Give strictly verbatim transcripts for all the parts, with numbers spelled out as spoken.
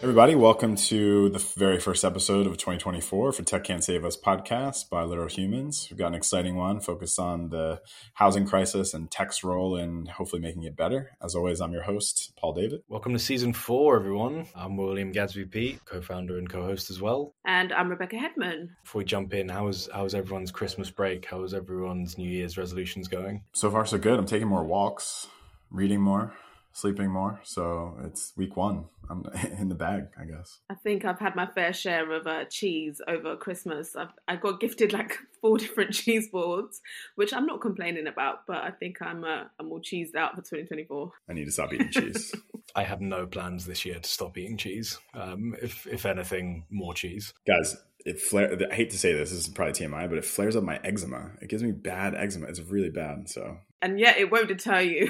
Everybody, welcome to the very first episode of twenty twenty-four for Tech Can't Save Us podcast by Literal Humans. We've got an exciting one focused on the housing crisis and tech's role in hopefully making it better. As always, I'm your host, Paul David. Welcome to season four, everyone. I'm William Gadsby-Peat, co-founder and co-host as well. And I'm Rebecca Hedman. Before we jump in, how was, how was everyone's Christmas break? How was everyone's New Year's resolutions going? So far, so good. I'm taking more walks, reading more, sleeping more. So it's week one. I'm in the bag, I guess. I think I've had my fair share of uh, cheese over Christmas. I've, I got gifted like four different cheese boards, which I'm not complaining about, but I think I'm uh, I'm all cheesed out for twenty twenty-four. I need to stop eating cheese. I have no plans this year to stop eating cheese. Um, if if anything, more cheese. Guys, it flare. I hate to say this, this is probably T M I, but it flares up my eczema. It gives me bad eczema. It's really bad. So, and yet it won't deter you.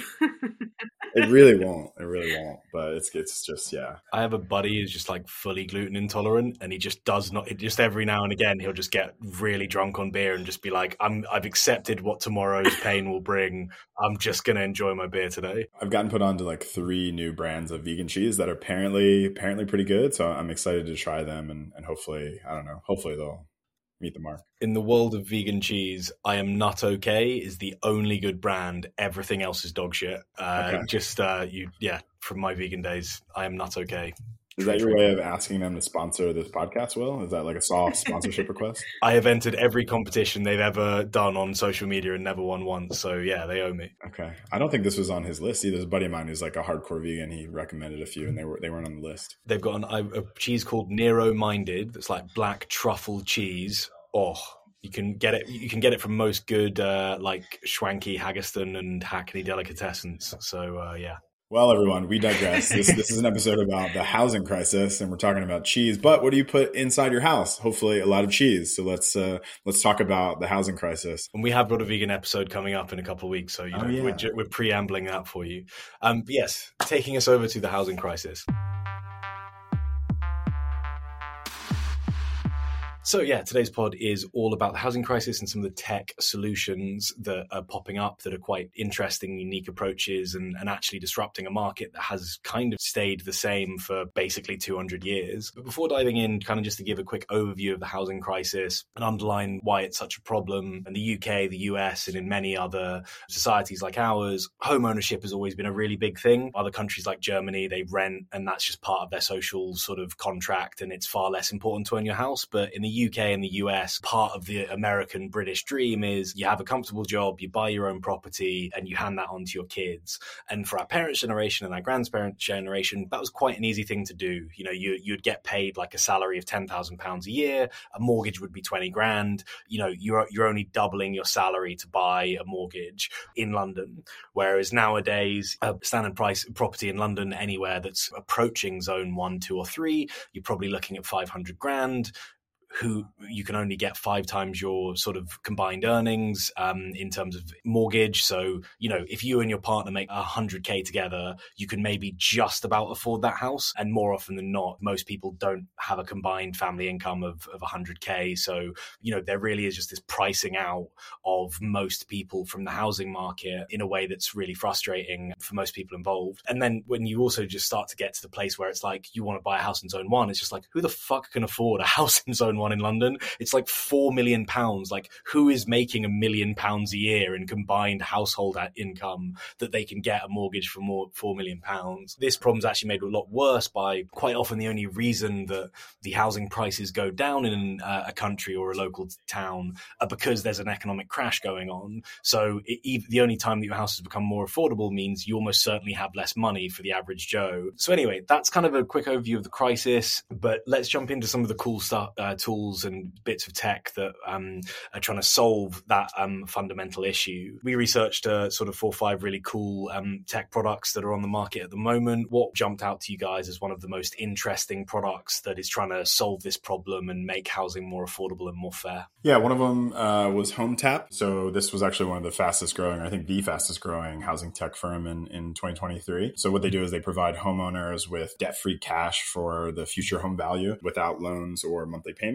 It really won't. It really won't. But it's it's just, yeah. I have a buddy who's just like fully gluten intolerant, and he just does not. It just every now and again he'll just get really drunk on beer and just be like, "I'm I've accepted what tomorrow's pain will bring. I'm just gonna enjoy my beer today." I've gotten put on to like three new brands of vegan cheese that are apparently apparently pretty good. So I'm excited to try them, and and hopefully, I don't know, hopefully they'll meet the mark. In the world of vegan cheese, I Am Not Okay is the only good brand. Everything else is dog shit. Uh, okay. Just, uh, you, yeah, from my vegan days, I Am Not Okay. Is that your way of asking them to sponsor this podcast, Will? Is that like a soft sponsorship request? I have entered every competition they've ever done on social media and never won once. So, yeah, they owe me. Okay. I don't think this was on his list either. There's a buddy of mine who's like a hardcore vegan. He recommended a few and they, were, they weren't on the list. They've got an, a cheese called Nero Minded that's like black truffle cheese. Oh, you can get it. You can get it from most good, uh, like Schwanky, Haggiston, and Hackney delicatessens. So, uh, yeah. Well, everyone, we digress. This this is an episode about the housing crisis, and we're talking about cheese. But what do you put inside your house? Hopefully, a lot of cheese. So let's uh, let's talk about the housing crisis. And we have got a vegan episode coming up in a couple of weeks, so you know oh, yeah. we're, we're preambling that for you. Um, yes, taking us over to the housing crisis. So yeah, today's pod is all about the housing crisis and some of the tech solutions that are popping up that are quite interesting, unique approaches and, and actually disrupting a market that has kind of stayed the same for basically two hundred years. But before diving in, kind of just to give a quick overview of the housing crisis and underline why it's such a problem in the U K, the U S, and in many other societies like ours, home ownership has always been a really big thing. Other countries like Germany, they rent and that's just part of their social sort of contract and it's far less important to own your house. But in the U K and the U S, part of the American British dream is you have a comfortable job, you buy your own property, and you hand that on to your kids. And for our parents' generation and our grandparents' generation, that was quite an easy thing to do. You know, you, you'd get paid like a salary of ten thousand pounds a year, a mortgage would be twenty grand. You know, you're, you're only doubling your salary to buy a mortgage in London. Whereas nowadays, a standard price property in London, anywhere that's approaching zone one, two, or three, you're probably looking at five hundred grand. Who you can only get five times your sort of combined earnings um, in terms of mortgage. So, you know, if you and your partner make one hundred K together, you can maybe just about afford that house. And more often than not, most people don't have a combined family income of, of one hundred K. So, you know, there really is just this pricing out of most people from the housing market in a way that's really frustrating for most people involved. And then when you also just start to get to the place where it's like, you want to buy a house in zone one, it's just like, who the fuck can afford a house in zone one in London? It's like four million pounds. Like, who is making a million pounds a year in combined household income that they can get a mortgage for more four million pounds? This problem's actually made a lot worse by quite often the only reason that the housing prices go down in uh, a country or a local town are because there's an economic crash going on. So it, the only time that your house has become more affordable means you almost certainly have less money for the average Joe. So anyway, that's kind of a quick overview of the crisis, but let's jump into some of the cool stuff, uh, tools and bits of tech that um, are trying to solve that um, fundamental issue. We researched uh, sort of four or five really cool um, tech products that are on the market at the moment. What jumped out to you guys as one of the most interesting products that is trying to solve this problem and make housing more affordable and more fair? Yeah, one of them uh, was HomeTap. So this was actually one of the fastest growing, I think the fastest growing housing tech firm in, in twenty twenty-three. So what they do is they provide homeowners with debt-free cash for the future home value without loans or monthly payments.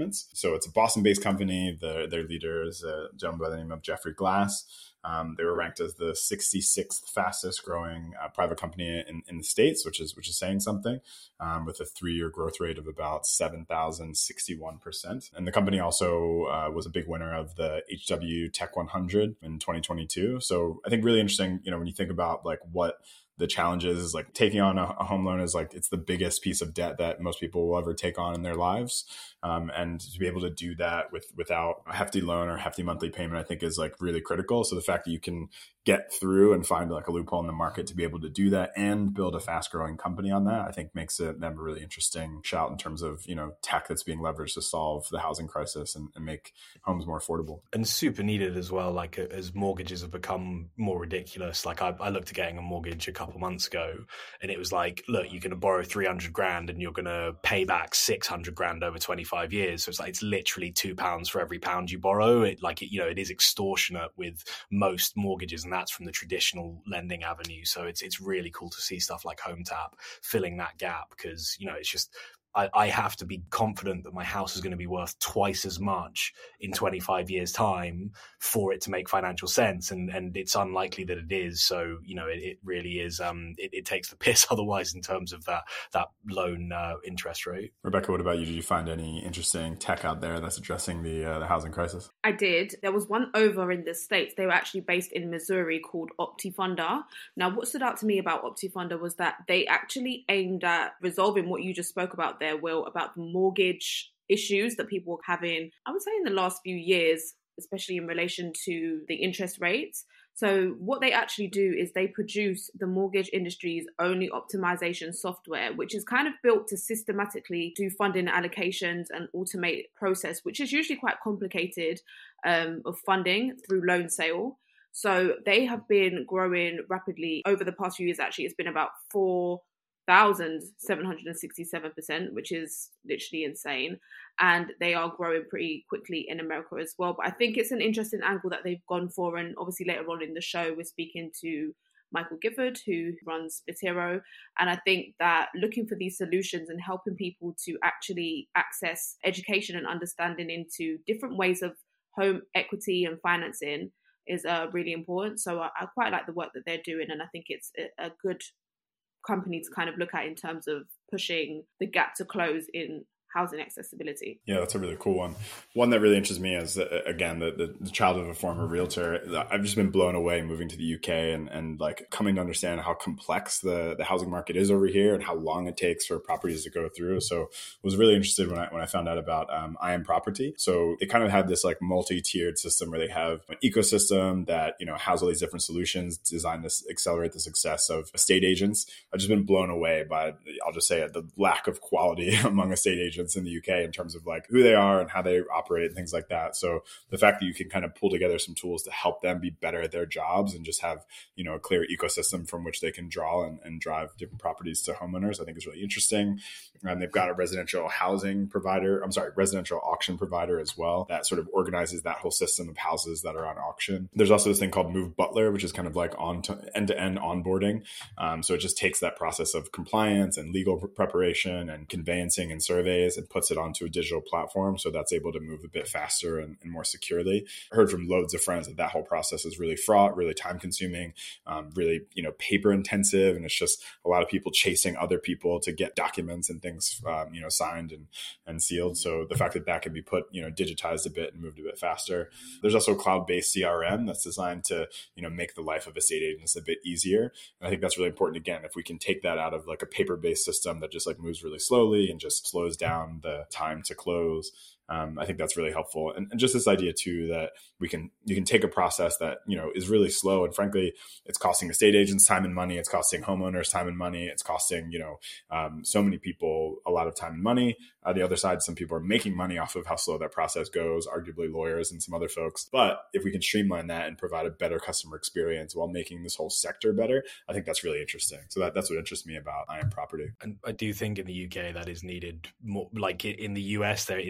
payments. So it's a Boston-based company. The, their leader is a gentleman by the name of Jeffrey Glass. Um, they were ranked as the sixty-sixth fastest growing uh, private company in, in the States, which is which is saying something, um, with a three-year growth rate of about seven thousand sixty-one percent. And the company also uh, was a big winner of the H W Tech one hundred in twenty twenty-two. So I think really interesting, you know, when you think about like what the challenges is, like taking on a, a home loan is like, it's the biggest piece of debt that most people will ever take on in their lives. Um, and to be able to do that with without a hefty loan or hefty monthly payment, I think is like really critical. So the fact that you can get through and find like a loophole in the market to be able to do that and build a fast growing company on that, I think makes it them a really interesting shout in terms of, you know, tech that's being leveraged to solve the housing crisis and, and make homes more affordable. And super needed as well, like as mortgages have become more ridiculous. Like I, I looked at getting a mortgage a couple months ago and it was like, look, you're going to borrow three hundred grand and you're going to pay back six hundred grand over twenty-five years. So it's like, it's literally two pounds for every pound you borrow. It like, it, you know, it is extortionate with most mortgages, and that's from the traditional lending avenue. So it's it's really cool to see stuff like HomeTap filling that gap, because, you know, it's just, I, I have to be confident that my house is going to be worth twice as much in twenty-five years time for it to make financial sense. And and it's unlikely that it is. So, you know, it, it really is, um, it, it takes the piss otherwise in terms of that, that loan uh, interest rate. Rebecca, what about you? Did you find any interesting tech out there that's addressing the uh, the housing crisis? I did. There was one over in the States. They were actually based in Missouri called Optifunder. Now, what stood out to me about Optifunder was that they actually aimed at resolving what you just spoke about there, Will, about the mortgage issues that people were having, I would say, in the last few years, especially in relation to the interest rates. So what they actually do is they produce the mortgage industry's only optimization software, which is kind of built to systematically do funding allocations and automate process, which is usually quite complicated, um, of funding through loan sale. So they have been growing rapidly over the past few years. Actually, it's been about four thousand seven hundred sixty-seven percent, which is literally insane. And they are growing pretty quickly in America as well. But I think it's an interesting angle that they've gone for. And obviously later on in the show, we're speaking to Michael Gifford, who runs Bitero. And I think that looking for these solutions and helping people to actually access education and understanding into different ways of home equity and financing is uh, really important. So I, I quite like the work that they're doing. And I think it's a, a good company to kind of look at in terms of pushing the gap to close in housing accessibility. Yeah, that's a really cool one. One that really interests me is, uh, again, the, the, the child of a former realtor. I've just been blown away moving to the U K and, and like coming to understand how complex the, the housing market is over here and how long it takes for properties to go through. So I was really interested when I when I found out about um, I Am Property. So they kind of had this like multi-tiered system where they have an ecosystem that, you know, has all these different solutions designed to accelerate the success of estate agents. I've just been blown away by, I'll just say it, the lack of quality among estate agents in the U K in terms of like who they are and how they operate and things like that. So the fact that you can kind of pull together some tools to help them be better at their jobs and just have, you know, a clear ecosystem from which they can draw and, and drive different properties to homeowners, I think is really interesting. And they've got a residential housing provider, I'm sorry, residential auction provider as well that sort of organizes that whole system of houses that are on auction. There's also this thing called Move Butler, which is kind of like on to end-to-end onboarding. Um, so it just takes that process of compliance and legal preparation and conveyancing and surveys and puts it onto a digital platform. So that's able to move a bit faster and, and more securely. I heard from loads of friends that that whole process is really fraught, really time consuming, um, really, you know, paper intensive. And it's just a lot of people chasing other people to get documents and things, um, you know, signed and, and sealed. So the fact that that can be put, you know, digitized a bit and moved a bit faster. There's also a cloud-based C R M that's designed to, you know, make the life of estate agents a bit easier. And I think that's really important. Again, if we can take that out of like a paper-based system that just like moves really slowly and just slows down the time to close, Um, I think that's really helpful. And, and just this idea too, that we can, you can take a process that, you know, is really slow. And frankly, it's costing estate agents time and money. It's costing homeowners time and money. It's costing, you know, um, so many people a lot of time and money. On the other side, some people are making money off of how slow that process goes, arguably lawyers and some other folks. But if we can streamline that and provide a better customer experience while making this whole sector better, I think that's really interesting. So that, that's what interests me about I Am Property. And I do think in the U K that is needed more. Like in the U S, there it is just more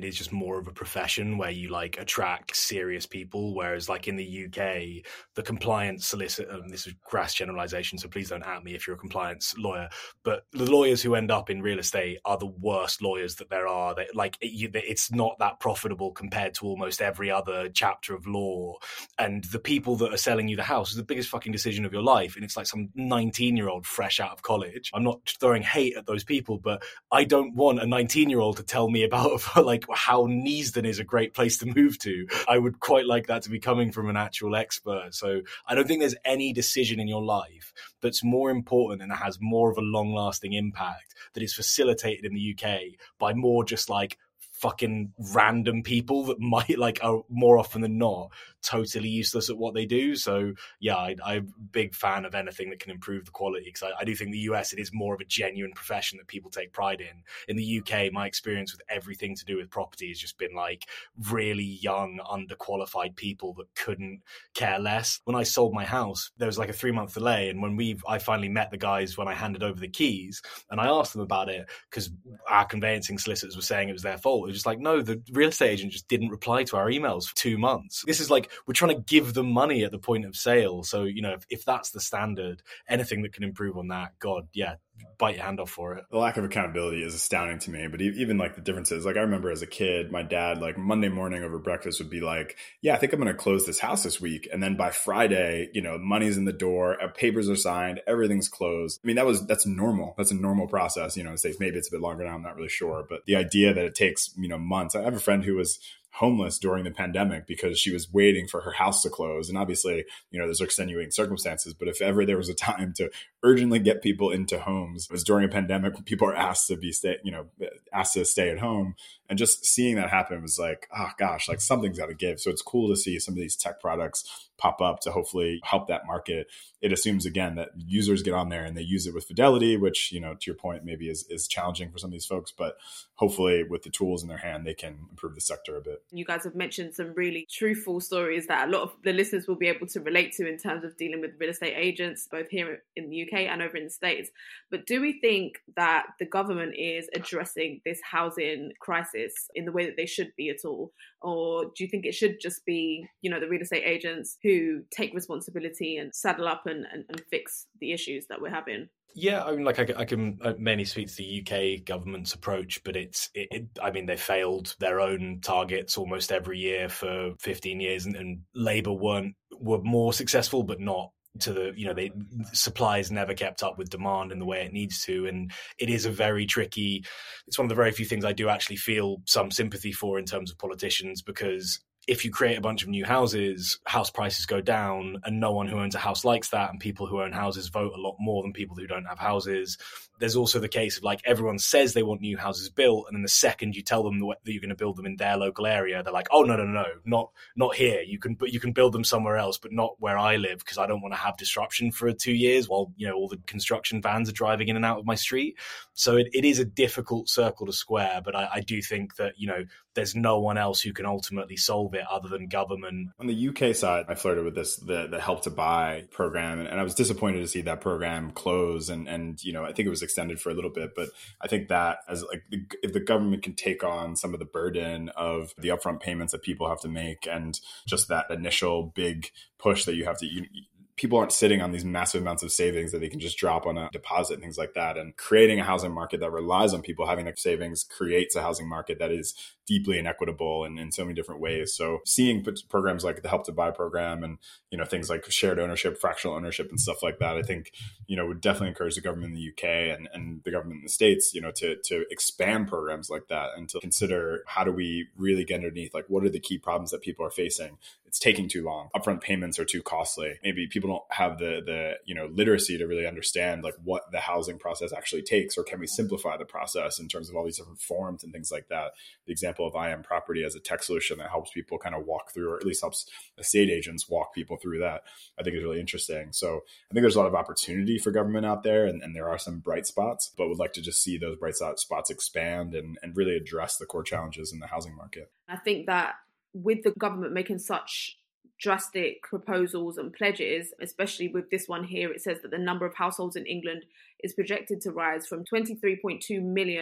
more of a profession where you like attract serious people, whereas like in the U K, the compliance solicitor, um, this is crass generalization, so please don't at me if you're a compliance lawyer, but the lawyers who end up in real estate are the worst lawyers that there are. They, like it, you, it's not that profitable compared to almost every other chapter of law. And the people that are selling you the house is the biggest fucking decision of your life. And it's like some nineteen year old fresh out of college. I'm not throwing hate at those people, but I don't want a nineteen year old to tell me about like how Neasden is a great place to move to. I would quite like that to be coming from an actual expert. So I don't think there's any decision in your life that's more important and has more of a long lasting impact that is facilitated in the U K by more just like fucking random people that might like are more often than not totally useless at what they do. So yeah, I, I'm a big fan of anything that can improve the quality, because I, I do think the U S, it is more of a genuine profession that people take pride in. In the U K, my experience with everything to do with property has just been like really young, underqualified people that couldn't care less. When I sold my house, there was like a three month delay, and when we I finally met the guys when I handed over the keys, and I asked them about it because our conveyancing solicitors were saying it was their fault. It was just like, no, the real estate agent just didn't reply to our emails for two months. This is like, we're trying to give them money at the point of sale. So, you know, if, if that's the standard, anything that can improve on that, God, yeah, bite your hand off for it. The lack of accountability is astounding to me, but even like the differences, like I remember as a kid, my dad, like Monday morning over breakfast would be like, yeah, I think I'm going to close this house this week. And then by Friday, you know, money's in the door, papers are signed, everything's closed. I mean, that was, that's normal. That's a normal process, you know, in the States. Maybe it's a bit longer now. I'm not really sure, but the idea that it takes, you know, months. I have a friend who was homeless during the pandemic because she was waiting for her house to close. And obviously, you know, there's extenuating circumstances, but if ever there was a time to urgently get people into homes, it was during a pandemic when people are asked to be stay, you know, asked to stay at home. And just seeing that happen was like, oh gosh, like something's got to give. So it's cool to see some of these tech products pop up to hopefully help that market. It assumes again that users get on there and they use it with fidelity, which, you know, to your point, maybe is, is challenging for some of these folks, but hopefully with the tools in their hand, they can improve the sector a bit. You guys have mentioned some really truthful stories that a lot of the listeners will be able to relate to in terms of dealing with real estate agents, both here in the U K and over in the States. But do we think that the government is addressing this housing crisis in the way that they should be at all? Or do you think it should just be, you know, the real estate agents who take responsibility and saddle up and, and, and fix the issues that we're having? Yeah, I mean, like I, I can mainly speak to the U K government's approach, but it's, it, it, I mean, they failed their own targets almost every year for fifteen years, and, and Labour weren't were more successful, but not to the, you know, they supplies never kept up with demand in the way it needs to. And it is a very tricky, it's one of the very few things I do actually feel some sympathy for in terms of politicians, because if you create a bunch of new houses, house prices go down, and no one who owns a house likes that. And people who own houses vote a lot more than people who don't have houses. There's also the case of like everyone says they want new houses built, and then the second you tell them that you're going to build them in their local area, they're like, "Oh no, no, no, not not here. You can, but you can build them somewhere else, but not where I live, because I don't want to have disruption for two years while, you know, all the construction vans are driving in and out of my street." So it, it is a difficult circle to square, but I, I do think that, you know, there's no one else who can ultimately solve it other than government. On the U K side, I flirted with this, the, the Help to Buy program, and, and I was disappointed to see that program close. And, and, you know, I think it was extended for a little bit, but I think that as like, the, if the government can take on some of the burden of the upfront payments that people have to make, and just that initial big push that you have to, you, people aren't sitting on these massive amounts of savings that they can just drop on a deposit and things like that. And creating a housing market that relies on people having their savings creates a housing market that is deeply inequitable and in so many different ways. So seeing programs like the Help to Buy program and, you know, things like shared ownership, fractional ownership and stuff like that, I think, you know, would definitely encourage the government in the U K and, and the government in the States, you know, to, to expand programs like that and to consider how do we really get underneath, like, what are the key problems that people are facing? It's taking too long. Upfront payments are too costly. Maybe people don't have the, the, you know, literacy to really understand like what the housing process actually takes, or can we simplify the process in terms of all these different forms and things like that. The example of I Am Property as a tech solution that helps people kind of walk through, or at least helps estate agents walk people through that, I think is really interesting. So I think there's a lot of opportunity for government out there, and, and there are some bright spots, but would like to just see those bright spots expand and, and really address the core challenges in the housing market. I think that with the government making such drastic proposals and pledges, especially with this one here, it says that the number of households in England is projected to rise from twenty-three point two million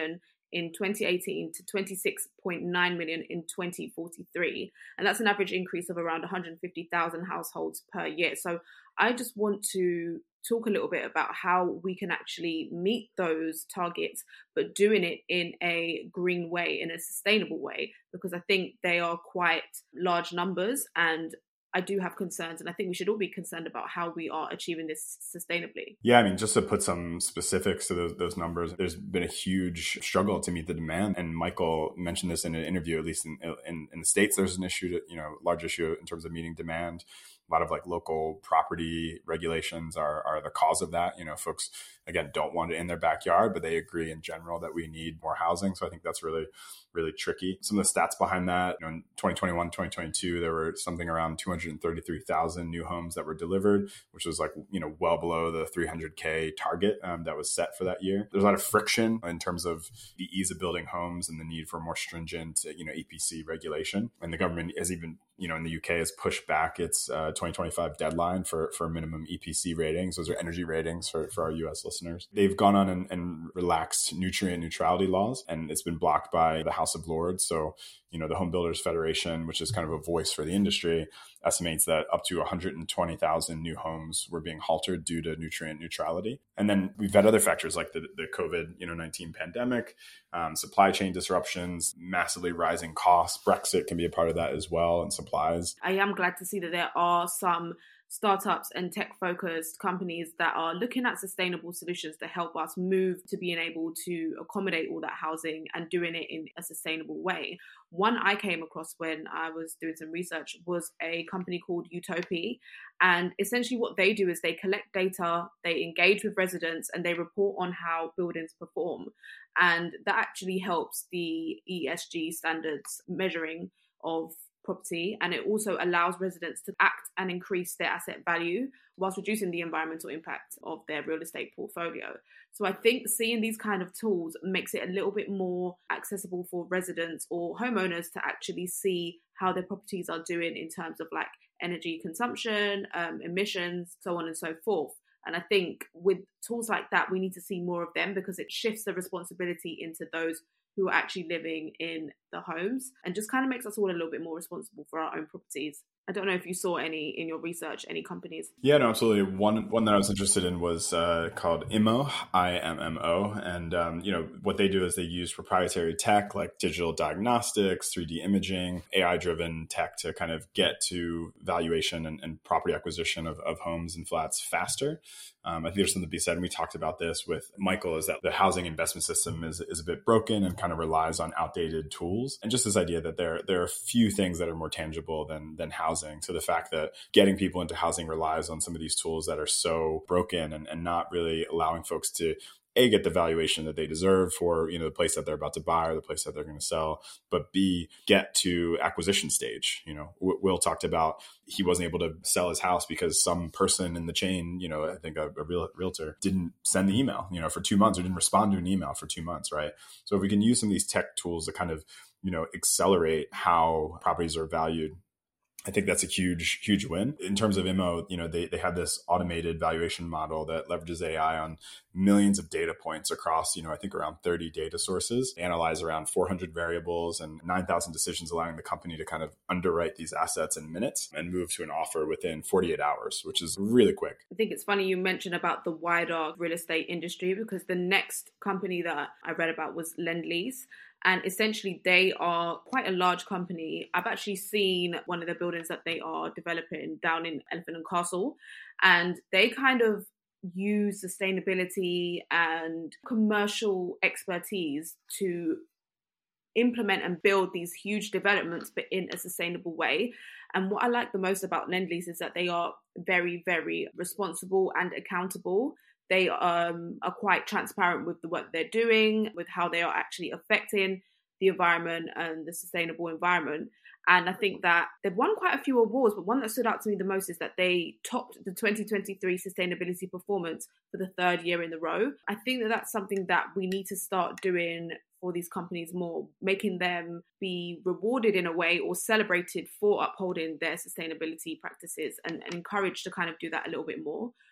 in twenty eighteen to twenty-six point nine million in twenty forty-three. And that's an average increase of around one hundred fifty thousand households per year. So I just want to talk a little bit about how we can actually meet those targets, but doing it in a green way, in a sustainable way, because I think they are quite large numbers, and I do have concerns, and I think we should all be concerned about how we are achieving this sustainably. Yeah, I mean, just to put some specifics to those, those numbers, there's been a huge struggle to meet the demand. And Michael mentioned this in an interview, at least in, in, in the States, there's an issue, to, you know, large issue in terms of meeting demand. A lot of like local property regulations are, are the cause of that. You know, folks, again, don't want it in their backyard, but they agree in general that we need more housing. So I think that's really, really tricky. Some of the stats behind that, you know, in twenty twenty-one, twenty twenty-two, there were something around two hundred thirty-three thousand new homes that were delivered, which was like, you know, well below the three hundred K target um, that was set for that year. There's a lot of friction in terms of the ease of building homes and the need for more stringent, you know, E P C regulation. And the government has even, you know, in the U K has pushed back its uh, twenty twenty-five deadline for, for minimum E P C ratings. Those are energy ratings for, for our U S listeners. They've gone on and, and relaxed nutrient neutrality laws, and it's been blocked by the House of Lords. So, you know, the Home Builders Federation, which is kind of a voice for the industry, estimates that up to one hundred twenty thousand new homes were being halted due to nutrient neutrality. And then we've had other factors like the, the COVID, you know, nineteen pandemic, um, supply chain disruptions, massively rising costs. Brexit can be a part of that as well, and supplies. I am glad to see that there are some startups and tech-focused companies that are looking at sustainable solutions to help us move to being able to accommodate all that housing and doing it in a sustainable way. One I came across when I was doing some research was a company called Utopia. And essentially what they do is they collect data, they engage with residents, and they report on how buildings perform. And that actually helps the E S G standards measuring of property, and it also allows residents to act and increase their asset value whilst reducing the environmental impact of their real estate portfolio. So I think seeing these kind of tools makes it a little bit more accessible for residents or homeowners to actually see how their properties are doing in terms of like energy consumption, um, emissions, so on and so forth. And I think with tools like that, we need to see more of them, because it shifts the responsibility into those who are actually living in the homes, and just kind of makes us all a little bit more responsible for our own properties. I don't know if you saw any in your research, any companies. Yeah, no, absolutely. One one that I was interested in was uh, called I M O, I M M O. And, um, you know, what they do is they use proprietary tech like digital diagnostics, three D imaging, A I-driven tech to kind of get to valuation and, and property acquisition of, of homes and flats faster. Um, I think there's something to be said, and we talked about this with Michael, is that the housing investment system is, is a bit broken and kind of relies on outdated tools. And just this idea that there, there are few things that are more tangible than, than housing. So the fact that getting people into housing relies on some of these tools that are so broken and, and not really allowing folks to A, get the valuation that they deserve for, you know, the place that they're about to buy or the place that they're going to sell, but B, get to acquisition stage. You know, Will talked about he wasn't able to sell his house because some person in the chain, you know, I think a, a real, realtor didn't send the email, you know, for two months or didn't respond to an email for two months, right? So if we can use some of these tech tools to kind of, you know, accelerate how properties are valued, I think that's a huge, huge win. In terms of I M O, you know, they, they have this automated valuation model that leverages A I on millions of data points across, you know, I think around thirty data sources, they analyze around four hundred variables and nine thousand decisions, allowing the company to kind of underwrite these assets in minutes and move to an offer within forty-eight hours, which is really quick. I think it's funny you mentioned about the wider real estate industry, because the next company that I read about was Lendlease. And essentially, they are quite a large company. I've actually seen one of the buildings that they are developing down in Elephant and Castle. And they kind of use sustainability and commercial expertise to implement and build these huge developments, but in a sustainable way. And what I like the most about Lendlease is that they are very, very responsible and accountable. They um, are quite transparent with the work they're doing, with how they are actually affecting the environment and the sustainable environment. And I think that they've won quite a few awards, but one that stood out to me the most is that they topped the twenty twenty-three sustainability performance for the third year in a row. I think that that's something that we need to start doing for these companies more, making them be rewarded in a way or celebrated for upholding their sustainability practices, and, and encouraged to kind of do that a little bit more.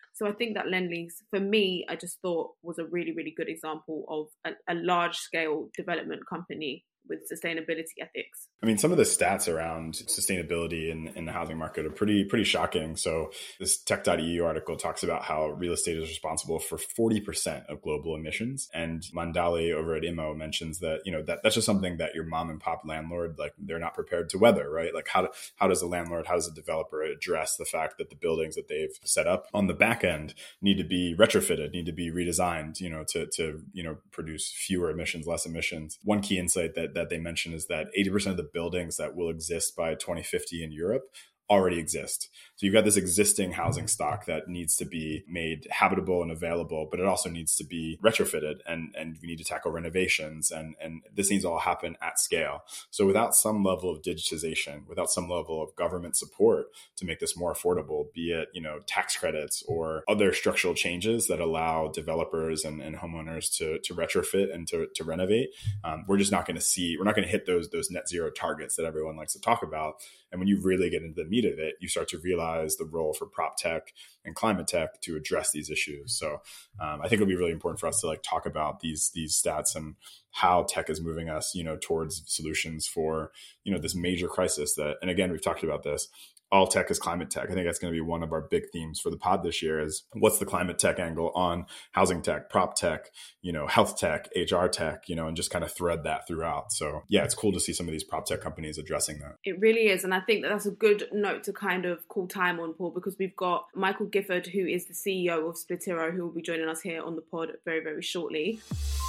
So I think that Lendlease, for me, I just thought was a really, really good example of a, a large scale development company with sustainability ethics. I mean, some of the stats around sustainability in, in the housing market are pretty pretty shocking. So this tech dot e u article talks about how real estate is responsible for forty percent of global emissions. And Mandali over at I M O mentions that, you know, that that's just something that your mom and pop landlord, like, they're not prepared to weather, right? Like, how, do, how does a landlord, how does a developer address the fact that the buildings that they've set up on the back end need to be retrofitted, need to be redesigned, you know, to, to you know, produce fewer emissions, less emissions. One key insight that that they mentioned is that eighty percent of the buildings that will exist by twenty fifty in Europe already exist. So you've got this existing housing stock that needs to be made habitable and available, but it also needs to be retrofitted, and, and we need to tackle renovations, and, and this needs to all happen at scale. So without some level of digitization, without some level of government support to make this more affordable, be it, you know, tax credits or other structural changes that allow developers and, and homeowners to, to retrofit and to, to renovate, um, we're just not going to see, we're not going to hit those, those net zero targets that everyone likes to talk about. And when you really get into the meat of it, you start to realize the role for prop tech and climate tech to address these issues. So um, I think it'll be really important for us to like talk about these these stats and how tech is moving us, you know, towards solutions for, you know, this major crisis that, and again, we've talked about this. All tech is climate tech. I think that's going to be one of our big themes for the pod this year is what's the climate tech angle on housing tech, prop tech, you know, health tech, H R tech, you know, and just kind of thread that throughout. So yeah, it's cool to see some of these prop tech companies addressing that. It really is. And I think that that's a good note to kind of call time on, Paul, because we've got Michael Gifford, who is the C E O of Splitero, who will be joining us here on the pod very, very shortly.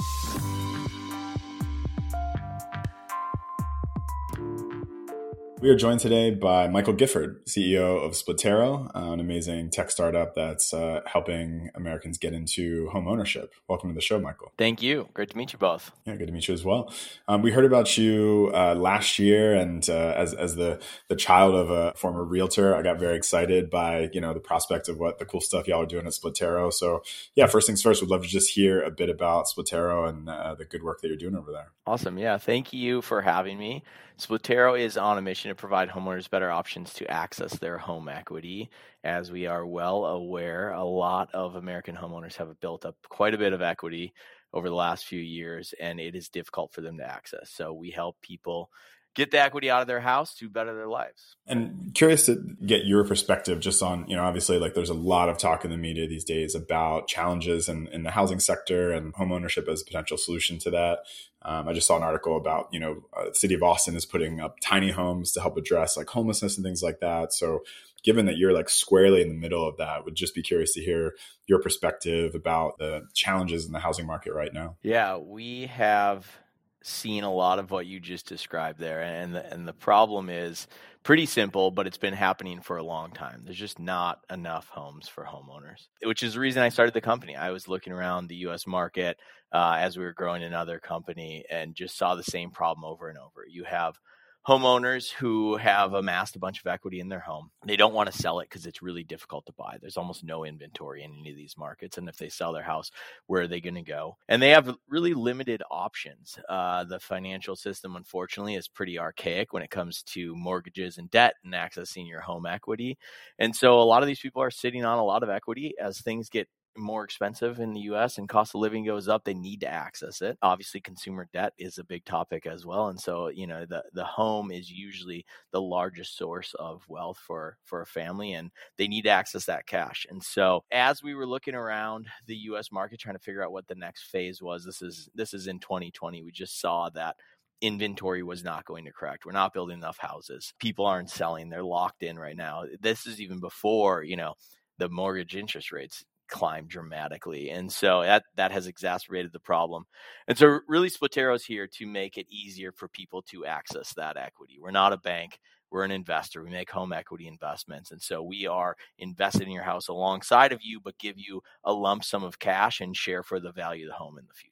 We are joined today by Michael Gifford, C E O of Splitero, uh, an amazing tech startup that's uh, helping Americans get into home ownership. Welcome to the show, Michael. Thank you. Great to meet you both. Yeah, good to meet you as well. Um, we heard about you uh, last year, and uh, as as the the child of a former realtor, I got very excited by you know the prospect of what the cool stuff y'all are doing at Splitero. So yeah, first things first, we'd love to just hear a bit about Splitero and uh, the good work that you're doing over there. Awesome. Yeah, thank you for having me. Splitero is on a mission to provide homeowners better options to access their home equity. As we are well aware, a lot of American homeowners have built up quite a bit of equity over the last few years, and it is difficult for them to access. So we help people get the equity out of their house to better their lives. And curious to get your perspective just on, you know, obviously like there's a lot of talk in the media these days about challenges in, in the housing sector and home ownership as a potential solution to that. Um, I just saw an article about, you know, uh, the city of Austin is putting up tiny homes to help address like homelessness and things like that. So given that you're like squarely in the middle of that, would just be curious to hear your perspective about the challenges in the housing market right now. Yeah, we have seen a lot of what you just described there. And the, and the problem is pretty simple, but it's been happening for a long time. There's just not enough homes for homeowners, which is the reason I started the company. I was looking around the U S market uh, as we were growing another company and just saw the same problem over and over. You have homeowners who have amassed a bunch of equity in their home. They don't want to sell it because it's really difficult to buy. There's almost no inventory in any of these markets. And if they sell their house, where are they going to go? And they have really limited options. Uh, the financial system, unfortunately, is pretty archaic when it comes to mortgages and debt and accessing your home equity. And so a lot of these people are sitting on a lot of equity. As things get more expensive in the U S and cost of living goes up, they need to access it. Obviously, consumer debt is a big topic as well. And so, you know, the, the home is usually the largest source of wealth for, for a family, and they need to access that cash. And so as we were looking around the U S market, trying to figure out what the next phase was, this is, this is in twenty twenty, we just saw that inventory was not going to correct. We're not building enough houses. People aren't selling. They're locked in right now. This is even before, you know, the mortgage interest rates climb dramatically. And so that, that has exacerbated the problem. And so really Splitero is here to make it easier for people to access that equity. We're not a bank. We're an investor. We make home equity investments. And so we are invested in your house alongside of you, but give you a lump sum of cash and share for the value of the home in the future.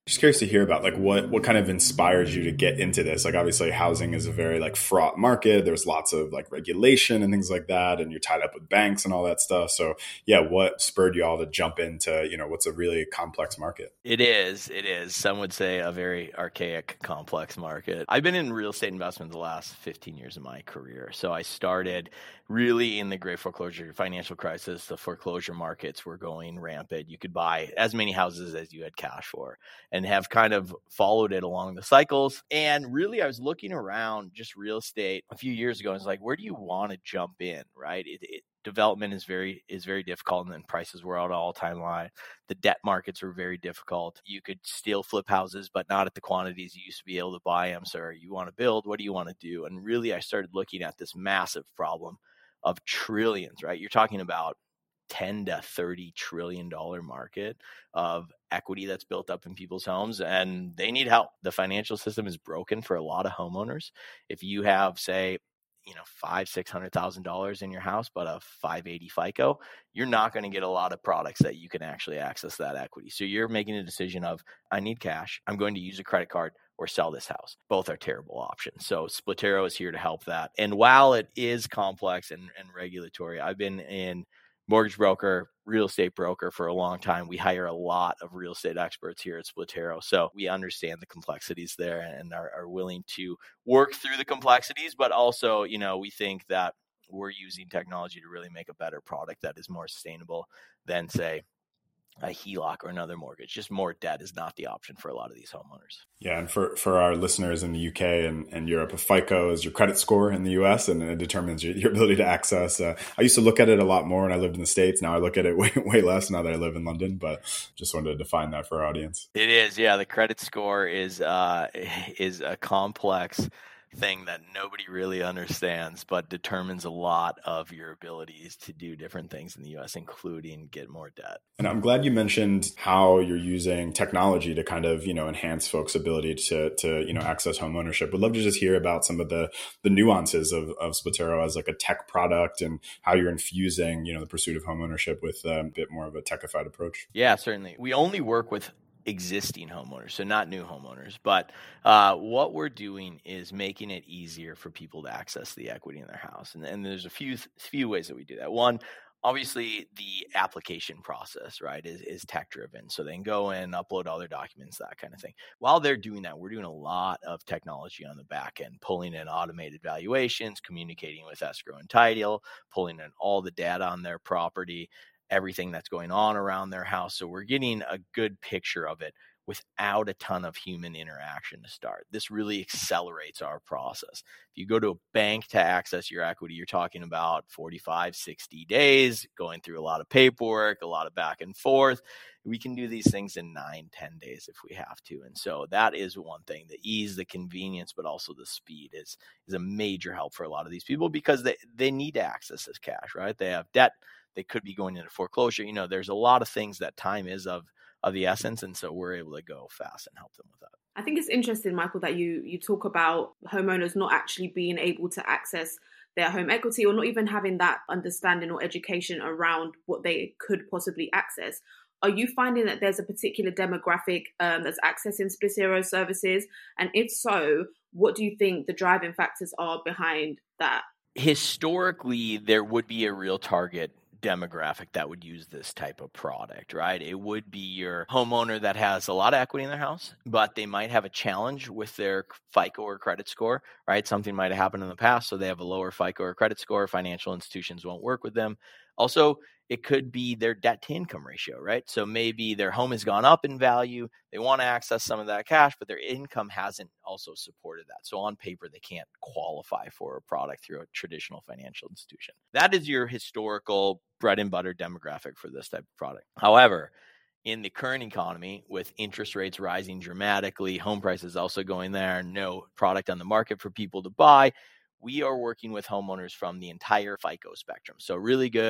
Just curious to hear about like what what kind of inspired you to get into this. Like obviously housing is a very like fraught market. There's lots of like regulation and things like that, and you're tied up with banks and all that stuff. So yeah, what spurred you all to jump into, you know, what's a really complex market? It is. It is. Some would say a very archaic, complex market. I've been in real estate investment the last fifteen years of my career. So I started really in the great foreclosure financial crisis. The foreclosure markets were going rampant. You could buy as many houses as you had cash for, and have kind of followed it along the cycles. And really, I was looking around just real estate a few years ago. And it's like, where do you want to jump in, right? It, it, development is very is very difficult, and then prices were at an all-time high. The debt markets were very difficult. You could still flip houses, but not at the quantities you used to be able to buy them. So you want to build, what do you want to do? And really, I started looking at this massive problem of trillions, right? You're talking about ten to thirty trillion dollar market of equity that's built up in people's homes, and they need help. The financial system is broken for a lot of homeowners. If you have, say, you know, five, six hundred thousand dollars in your house, but a five eighty FICO, you're not going to get a lot of products that you can actually access that equity. So you're making a decision of, I need cash, I'm going to use a credit card or sell this house. Both are terrible options. So Splitero is here to help that. And while it is complex and, and regulatory, I've been in mortgage broker, real estate broker for a long time. We hire a lot of real estate experts here at Splitero. So we understand the complexities there and are, are willing to work through the complexities, but also, you know, we think that we're using technology to really make a better product that is more sustainable than, say, a H E L O C or another mortgage. Just more debt is not the option for a lot of these homeowners. Yeah. And for, for our listeners in the U K and, and Europe, a FICO is your credit score in the U S, and it determines your, your ability to access. Uh, I used to look at it a lot more when I lived in the States. Now I look at it way, way less now that I live in London, but just wanted to define that for our audience. It is. Yeah. The credit score is, uh, is a complex thing that nobody really understands, but determines a lot of your abilities to do different things in the U S, including get more debt. And I'm glad you mentioned how you're using technology to kind of, you know, enhance folks' ability to, to, you know, access home ownership. Would love to just hear about some of the, the nuances of, of Splitero as like a tech product and how you're infusing, you know, the pursuit of home ownership with a bit more of a techified approach. Yeah, certainly. We only work with existing homeowners, so not new homeowners. But uh, what we're doing is making it easier for people to access the equity in their house. And, and there's a few few ways that we do that. One, obviously, the application process, right, is, is tech driven. So they can go in, upload all their documents, that kind of thing. While they're doing that, we're doing a lot of technology on the back end, pulling in automated valuations, communicating with escrow and title, pulling in all the data on their property, everything that's going on around their house. So we're getting a good picture of it without a ton of human interaction to start. This really accelerates our process. If you go to a bank to access your equity, you're talking about forty-five, sixty days, going through a lot of paperwork, a lot of back and forth. We can do these things in nine, ten days if we have to. And so that is one thing. The ease, the convenience, but also the speed is, is a major help for a lot of these people because they, they need to access this cash, right? They have debt. They could be going into foreclosure. You know, there's a lot of things that time is of of the essence. And so we're able to go fast and help them with that. I think it's interesting, Michael, that you you talk about homeowners not actually being able to access their home equity or not even having that understanding or education around what they could possibly access. Are you finding that there's a particular demographic um, that's accessing Splitero services? And if so, what do you think the driving factors are behind that? Historically, there would be a real target demographic that would use this type of product, right? It would be your homeowner that has a lot of equity in their house, but they might have a challenge with their FICO or credit score, right? Something might have happened in the past, so they have a lower FICO or credit score. Financial institutions won't work with them. Also, it could be their debt to income ratio, right? So maybe their home has gone up in value. They want to access some of that cash, but their income hasn't also supported that. So on paper, they can't qualify for a product through a traditional financial institution. That is your historical bread and butter demographic for this type of product. However, in the current economy, with interest rates rising dramatically, home prices also going there, no product on the market for people to buy, we are working with homeowners from the entire FICO spectrum. So really good,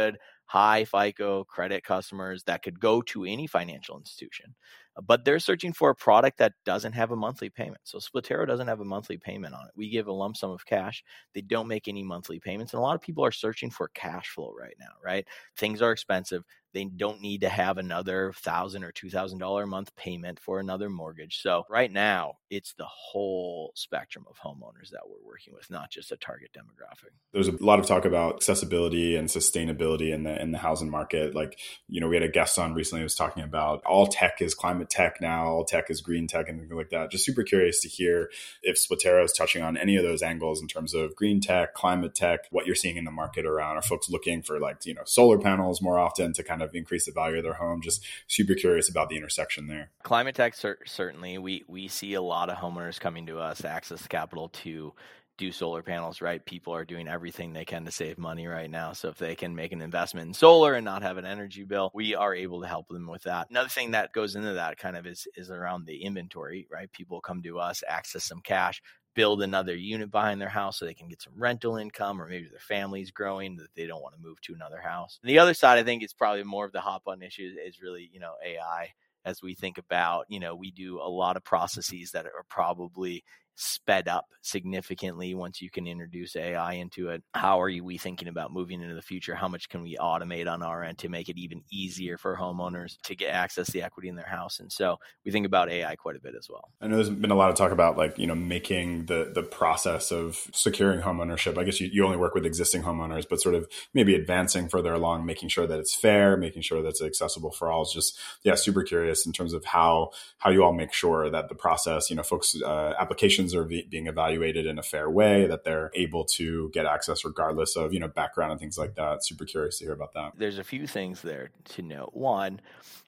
high FICO credit customers that could go to any financial institution, but they're searching for a product that doesn't have a monthly payment. So Splitero doesn't have a monthly payment on it. We give a lump sum of cash. They don't make any monthly payments. And a lot of people are searching for cash flow right now, right? Things are expensive. They don't need to have another thousand or two thousand dollar a month payment for another mortgage. So right now, it's the whole spectrum of homeowners that we're working with, not just a target demographic. There's a lot of talk about accessibility and sustainability in the in the housing market. Like, you know, we had a guest on recently who was talking about all tech is climate tech now, all tech is green tech and things like that. Just super curious to hear if Splitero is touching on any of those angles in terms of green tech, climate tech, what you're seeing in the market around. Are folks looking for like, you know, solar panels more often to kind of increase the value of their home? Just super curious about the intersection there. Climate tech, cer- certainly. We we see a lot of homeowners coming to us to access capital to do solar panels, right? People are doing everything they can to save money right now. So if they can make an investment in solar and not have an energy bill, we are able to help them with that. Another thing that goes into that kind of is, is around the inventory, right? People come to us, access some cash, build another unit behind their house so they can get some rental income, or maybe their family's growing that they don't want to move to another house. And the other side, I think, is probably more of the hot button issue is really, you know, A I. As we think about, you know, we do a lot of processes that are probably sped up significantly once you can introduce A I into it. How are we thinking about moving into the future? How much can we automate on our end to make it even easier for homeowners to get access to the equity in their house? And so we think about A I quite a bit as well. I know there's been a lot of talk about like, you know, making the the process of securing home ownership. I guess you, you only work with existing homeowners, but sort of maybe advancing further along, making sure that it's fair, making sure that it's accessible for all. Is just, yeah, super curious in terms of how how you all make sure that the process, you know, folks, uh, applications are v- being evaluated in a fair way, that they're able to get access regardless of, you know, background and things like that. Super curious to hear about that. There's a few things there to note. One,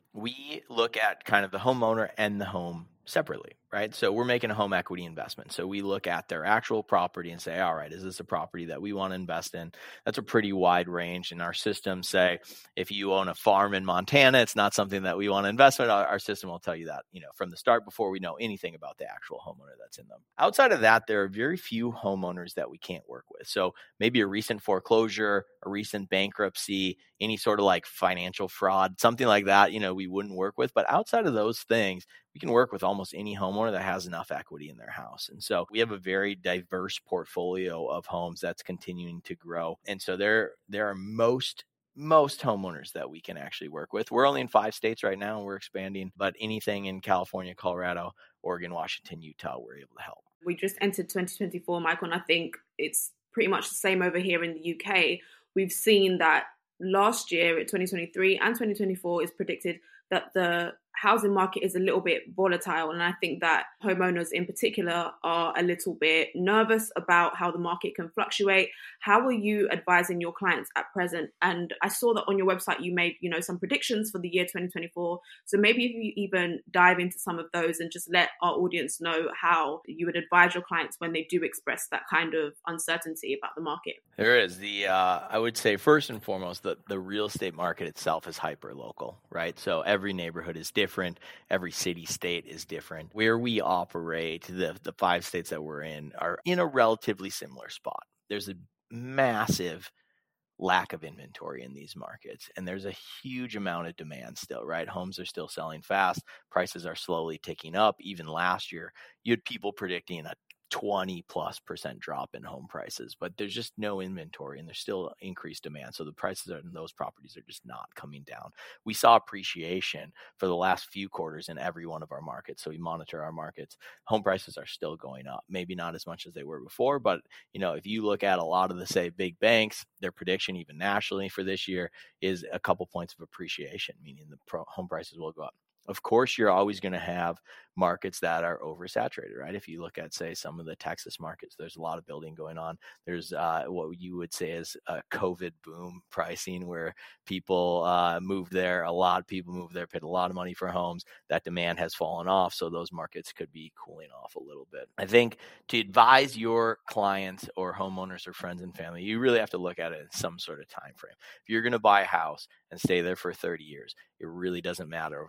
we look at kind of the homeowner and the home separately, right? So we're making a home equity investment. So we look at their actual property and say, all right, is this a property that we want to invest in? That's a pretty wide range. And our systems say, if you own a farm in Montana, it's not something that we want to invest in. Our, our system will tell you that, you know, from the start before we know anything about the actual homeowner that's in them. Outside of that, there are very few homeowners that we can't work with. So maybe a recent foreclosure, a recent bankruptcy, any sort of like financial fraud, something like that, you know, we wouldn't work with. But outside of those things, we can work with almost any homeowner that has enough equity in their house. And so we have a very diverse portfolio of homes that's continuing to grow. And so there, there are most most homeowners that we can actually work with. We're only in five states right now and we're expanding, but anything in California, Colorado, Oregon, Washington, Utah, we're able to help. We just entered twenty twenty-four, Michael, and I think it's pretty much the same over here in the U K. We've seen that last year at twenty twenty-three and twenty twenty-four is predicted that the housing market is a little bit volatile. And I think that homeowners in particular are a little bit nervous about how the market can fluctuate. How are you advising your clients at present? And I saw that on your website, you made, you know, some predictions for the year twenty twenty-four. So maybe if you even dive into some of those and just let our audience know how you would advise your clients when they do express that kind of uncertainty about the market. There is the, uh, I would say first and foremost, the, the real estate market itself is hyper local, right? So every neighborhood is different. Every city, state is different. Where we operate, the, the five states that we're in are in a relatively similar spot. There's a massive lack of inventory in these markets, and there's a huge amount of demand still, right? Homes are still selling fast. Prices are slowly ticking up. Even last year, you had people predicting a twenty plus percent drop in home prices, but there's just no inventory and there's still increased demand. So the prices in those properties are just not coming down. We saw appreciation for the last few quarters in every one of our markets. So we monitor our markets. Home prices are still going up, maybe not as much as they were before, but you know, if you look at a lot of the, say, big banks, their prediction even nationally for this year is a couple points of appreciation, meaning the pro- home prices will go up. Of course, you're always going to have markets that are oversaturated, right? If you look at, say, some of the Texas markets, there's a lot of building going on. There's uh, what you would say is a COVID boom pricing where people uh, moved there. A lot of people moved there, paid a lot of money for homes. That demand has fallen off, so those markets could be cooling off a little bit. I think to advise your clients or homeowners or friends and family, you really have to look at it in some sort of time frame. If you're going to buy a house and stay there for thirty years, it really doesn't matter over the next couple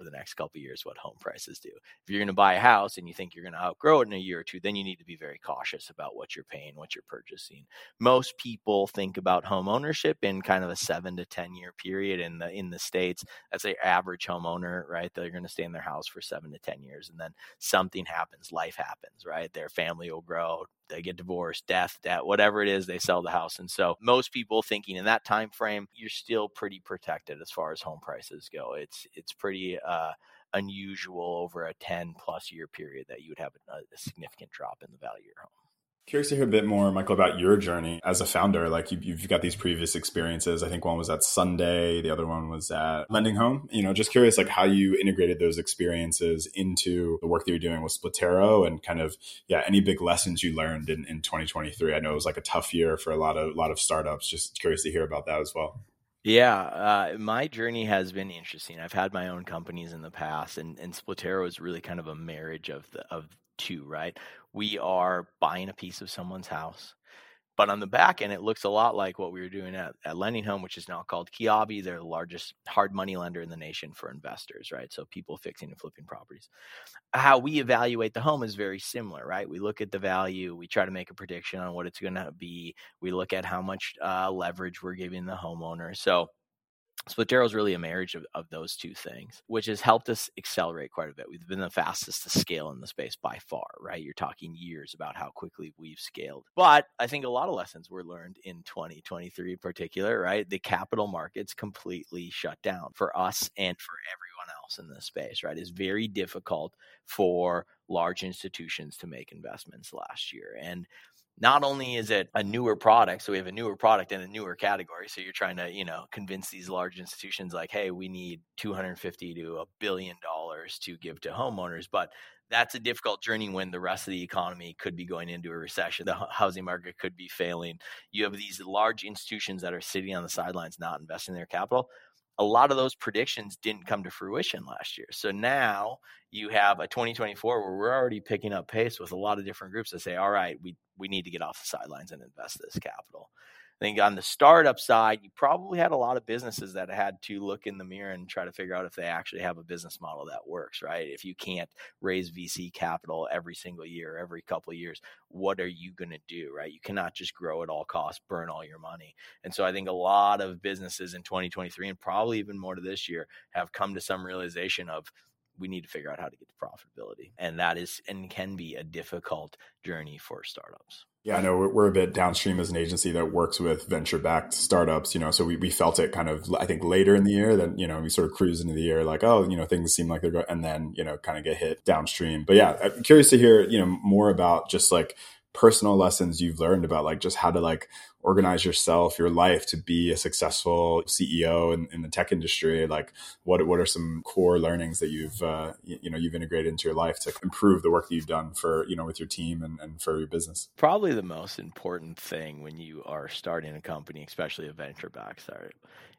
couple of years what home prices do. If you're going to buy a house and you think you're going to outgrow it in a year or two, then you need to be very cautious about what you're paying, what you're purchasing. Most people think about home ownership in kind of a seven to ten year period in the in the States. That's the average homeowner, right? They're going to stay in their house for seven to ten years, and then something happens, life happens, right? Their family will grow, they get divorced, death, debt, whatever it is, they sell the house. And so most people thinking in that time frame, you're still pretty protected as far as home prices go. It's it's pretty uh, unusual over a ten plus year period that you would have a, a significant drop in the value of your home. Curious to hear a bit more, Michael, about your journey as a founder. Like you, you've got these previous experiences. I think one was at Sunday, the other one was at Lending Home. You know, just curious, like how you integrated those experiences into the work that you're doing with Splitero, and kind of, yeah, any big lessons you learned in, in twenty twenty-three. I know it was like a tough year for a lot of a lot of startups. Just curious to hear about that as well. Yeah, uh, my journey has been interesting. I've had my own companies in the past, and, and Splitero is really kind of a marriage of the of two, right? We are buying a piece of someone's house, but on the back end, it looks a lot like what we were doing at, at Lending Home, which is now called Kiavi. They're the largest hard money lender in the nation for investors, right? So people fixing and flipping properties. How we evaluate the home is very similar, right? We look at the value, we try to make a prediction on what it's going to be. We look at how much uh, leverage we're giving the homeowner. So Splitero is really a marriage of, of those two things, which has helped us accelerate quite a bit. We've been the fastest to scale in the space by far, right? You're talking years about how quickly we've scaled. But I think a lot of lessons were learned in twenty twenty-three in particular, right? The capital markets completely shut down for us and for everyone else in this space, right? It's very difficult for large institutions to make investments last year. And not only is it a newer product, so we have a newer product in a newer category. So you're trying to, you know, convince these large institutions like, hey, we need two hundred fifty to a billion dollars to give to homeowners. But that's a difficult journey when the rest of the economy could be going into a recession. The housing market could be failing. You have these large institutions that are sitting on the sidelines, not investing their capital. A lot of those predictions didn't come to fruition last year. So now you have a twenty twenty-four where we're already picking up pace with a lot of different groups that say, all right, we we need to get off the sidelines and invest this capital. I think on the startup side, you probably had a lot of businesses that had to look in the mirror and try to figure out if they actually have a business model that works, right? If you can't raise V C capital every single year, every couple of years, what are you going to do, right? You cannot just grow at all costs, burn all your money. And so I think a lot of businesses in twenty twenty-three, and probably even more to this year, have come to some realization of, we need to figure out how to get to profitability. And that is and can be a difficult journey for startups. Yeah, I know we're, we're a bit downstream as an agency that works with venture-backed startups, you know, so we, we felt it kind of, I think, later in the year. Then, you know, we sort of cruise into the year like, oh, you know, things seem like they're going, and then, you know, kind of get hit downstream. But yeah, I'm curious to hear, you know, more about just like personal lessons you've learned about like just how to like organize yourself, your life to be a successful C E O in, in the tech industry. Like what what are some core learnings that you've uh, you, you know you've integrated into your life to improve the work that you've done for you know with your team and, and for your business? Probably the most important thing when you are starting a company, especially a venture-backed startup,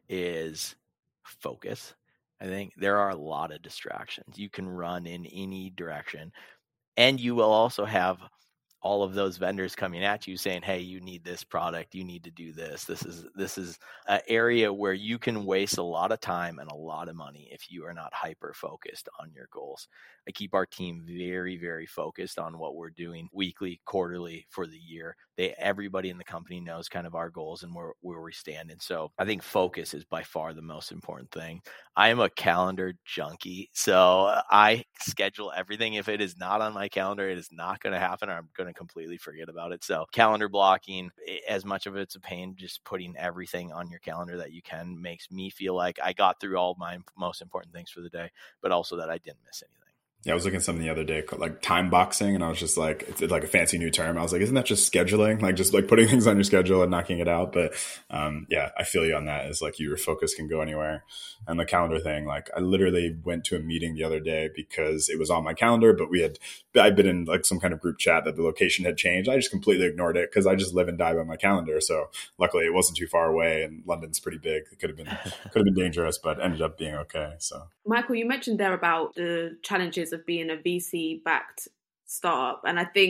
is focus. I think there are a lot of distractions. You can run in any direction, and you will also have all of those vendors coming at you saying, hey, you need this product, you need to do this. This is this is an area where you can waste a lot of time and a lot of money if you are not hyper focused on your goals. I keep our team very, very focused on what we're doing weekly, quarterly for the year. They everybody in the company knows kind of our goals and where, where we stand. And so I think focus is by far the most important thing. I am a calendar junkie. So I schedule everything. If it is not on my calendar, it is not going to happen, or I'm going to completely forget about it. So calendar blocking, as much of it's a pain, just putting everything on your calendar that you can makes me feel like I got through all my most important things for the day, but also that I didn't miss anything. Yeah, I was looking at something the other day called like time boxing, and I was just like, it's like a fancy new term. I was like, isn't that just scheduling? Like just like putting things on your schedule and knocking it out. But um, yeah, I feel you on that. Is like your focus can go anywhere. And the calendar thing, like I literally went to a meeting the other day because it was on my calendar, but we had, I'd been in like some kind of group chat that the location had changed. I just completely ignored it because I just live and die by my calendar. So luckily it wasn't too far away, and London's pretty big. It could have been, could have been dangerous, but ended up being okay. So Michael, you mentioned there about the challenges of being a V C-backed startup. And I think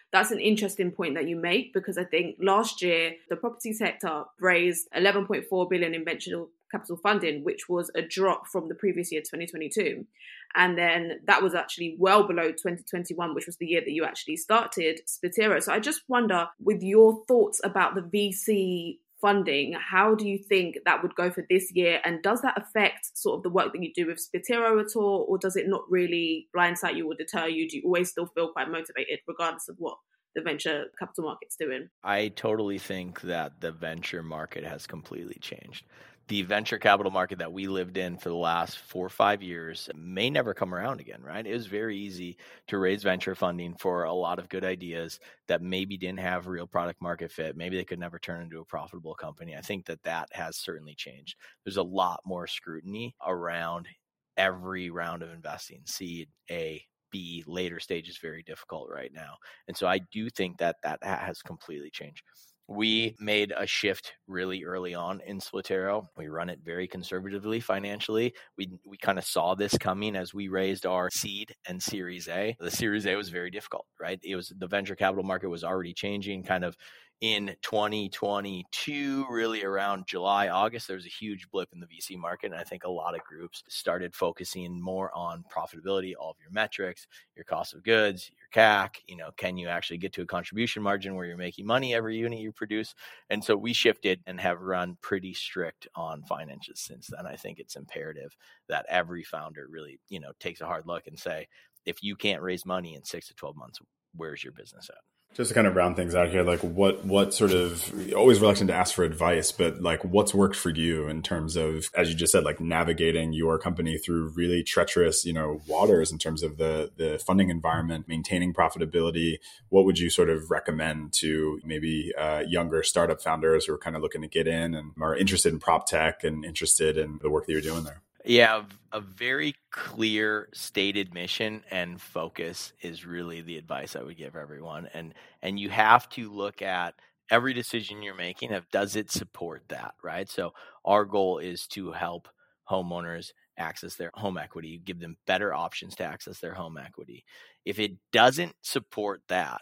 that's an interesting point that you make, because I think last year the property sector raised eleven point four billion in venture capital funding, which was a drop from the previous year, twenty twenty-two. And then that was actually well below twenty twenty-one, which was the year that you actually started Spitero. So I just wonder, with your thoughts about the V C funding, how do you think that would go for this year? And does that affect sort of the work that you do with Spitero at all? Or does it not really blindside you or deter you? Do you always still feel quite motivated regardless of what the venture capital market's doing? I totally think that the venture market has completely changed. The venture capital market that we lived in for the last four or five years may never come around again, right? It was very easy to raise venture funding for a lot of good ideas that maybe didn't have real product market fit. Maybe they could never turn into a profitable company. I think that that has certainly changed. There's a lot more scrutiny around every round of investing, seed, A, B, later stage is very difficult right now. And so I do think that that has completely changed. We made a shift really early on in Spitero. We run it very conservatively financially. We we kind of saw this coming as we raised our seed and Series A. The Series A was very difficult, right? It was the venture capital market was already changing kind of in twenty twenty-two, really around July, August. There was a huge blip in the V C market. And I think a lot of groups started focusing more on profitability, all of your metrics, your cost of goods, your C A C, you know, can you actually get to a contribution margin where you're making money every unit you produce? And so we shifted and have run pretty strict on finances since then. I think it's imperative that every founder really, you know, takes a hard look and say, if you can't raise money in six to twelve months, where's your business at? Just to kind of round things out here, like what what sort of, always reluctant to ask for advice, but like what's worked for you in terms of, as you just said, like navigating your company through really treacherous, you know, waters in terms of the the funding environment, maintaining profitability. What would you sort of recommend to maybe uh, younger startup founders who are kind of looking to get in and are interested in prop tech and interested in the work that you're doing there? Yeah, a very clear stated mission and focus is really the advice I would give everyone. And and you have to look at every decision you're making of, does it support that, right? So our goal is to help homeowners access their home equity, give them better options to access their home equity. If it doesn't support that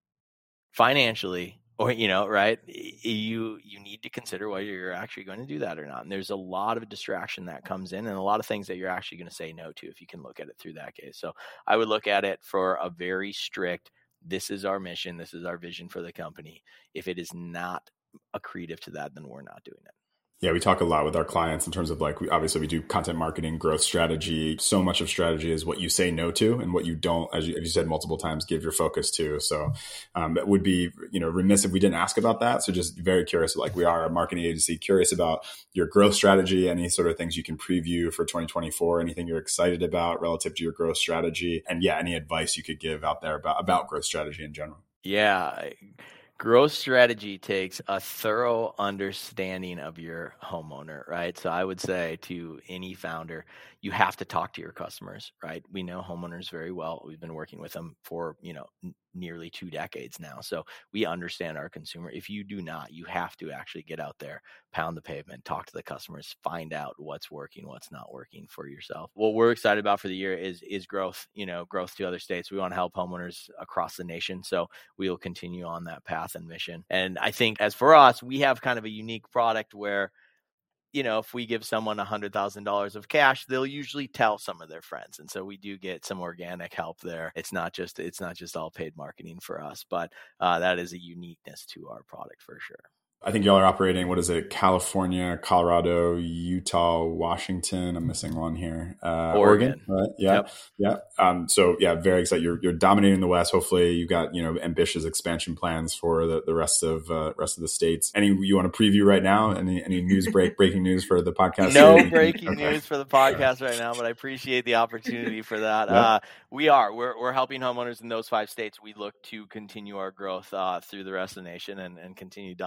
financially, or, you know, right, you you need to consider whether you're actually going to do that or not. And there's a lot of distraction that comes in and a lot of things that you're actually going to say no to if you can look at it through that case. So I would look at it for a very strict, this is our mission, this is our vision for the company. If it is not accretive to that, then we're not doing it. Yeah, we talk a lot with our clients in terms of like, we, obviously we do content marketing, growth strategy. So much of strategy is what you say no to and what you don't, as you, as you said multiple times, give your focus to. So um, it would be, you know, remiss if we didn't ask about that. So just very curious, like we are a marketing agency, curious about your growth strategy, any sort of things you can preview for twenty twenty-four, anything you're excited about relative to your growth strategy. And yeah, any advice you could give out there about, about growth strategy in general. Yeah. Growth strategy takes a thorough understanding of your homeowner, right? So I would say to any founder, you have to talk to your customers, right? We know homeowners very well. We've been working with them for, you know, n- nearly two decades now. So we understand our consumer. If you do not, you have to actually get out there, pound the pavement, talk to the customers, find out what's working, what's not working for yourself. What we're excited about for the year is is growth, you know, growth to other states. We want to help homeowners across the nation. So we will continue on that path and mission. And I think as for us, we have kind of a unique product where, you know, if we give someone one hundred thousand dollars of cash, they'll usually tell some of their friends. And so we do get some organic help there. It's not just it's not just all paid marketing for us, but uh, that is a uniqueness to our product for sure. I think y'all are operating, what is it, California, Colorado, Utah, Washington. I'm missing one here. Uh, Oregon. Oregon, right? Yeah. Yep. Yeah. Um, so yeah, very excited. You're, you're dominating the West. Hopefully you've got, you know, ambitious expansion plans for the, the rest of, uh, rest of the states. Any, you want to preview right now? Any, any news break, breaking news for the podcast? No here? breaking Okay. news for the podcast right now, but I appreciate the opportunity for that. Yep. Uh, we are, we're, we're helping homeowners in those five states. We look to continue our growth, uh, through the rest of the nation and, and continue dominating the West.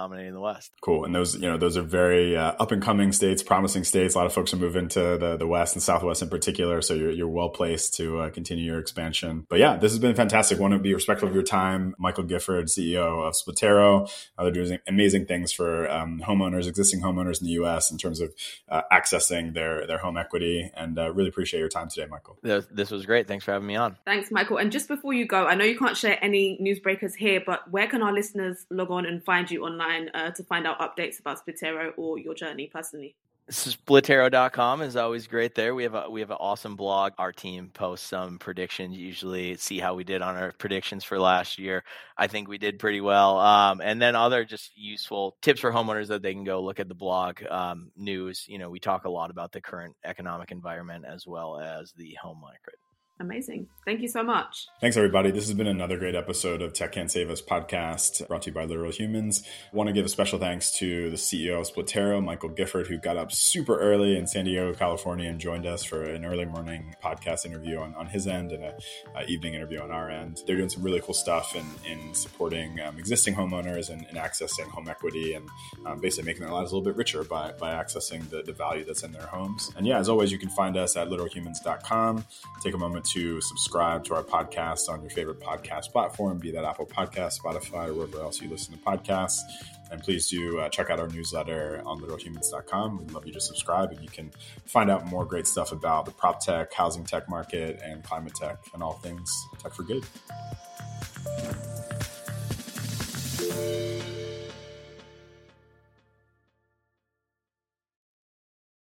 West. Cool. And those, you know, those are very uh, up and coming states, promising states. A lot of folks are moving to the, the West and Southwest in particular. So you're, you're well placed to uh, continue your expansion. But yeah, this has been fantastic. Want to be respectful of your time. Michael Gifford, C E O of Splitero. Uh, they're doing amazing things for um, homeowners, existing homeowners in the U S in terms of uh, accessing their, their home equity. And uh, really appreciate your time today, Michael. This was great. Thanks for having me on. Thanks, Michael. And just before you go, I know you can't share any newsbreakers here, but where can our listeners log on and find you online uh, to find out updates about Splitero or your journey personally? Splitero dot com is always great there. We have a we have an awesome blog. Our team posts some predictions, usually see how we did on our predictions for last year. I think we did pretty well. Um, and then other just useful tips for homeowners that they can go look at the blog. Um, news, you know, we talk a lot about the current economic environment as well as the home market. Amazing. Thank you so much. Thanks, everybody. This has been another great episode of Tech Can't Save Us podcast, brought to you by Literal Humans. I want to give a special thanks to the C E O of Splitero, Michael Gifford, who got up super early in San Diego, California, and joined us for an early morning podcast interview on, on his end and an evening interview on our end. They're doing some really cool stuff in, in supporting um, existing homeowners and, and accessing home equity and um, basically making their lives a little bit richer by, by accessing the, the value that's in their homes. And yeah, as always, you can find us at literal humans dot com. Take a moment to subscribe to our podcast on your favorite podcast platform, be that Apple Podcasts, Spotify, or wherever else you listen to podcasts. And please do uh, check out our newsletter on literal humans dot com. We'd love you to subscribe, and you can find out more great stuff about the prop tech, housing tech market, and climate tech, and all things tech for good.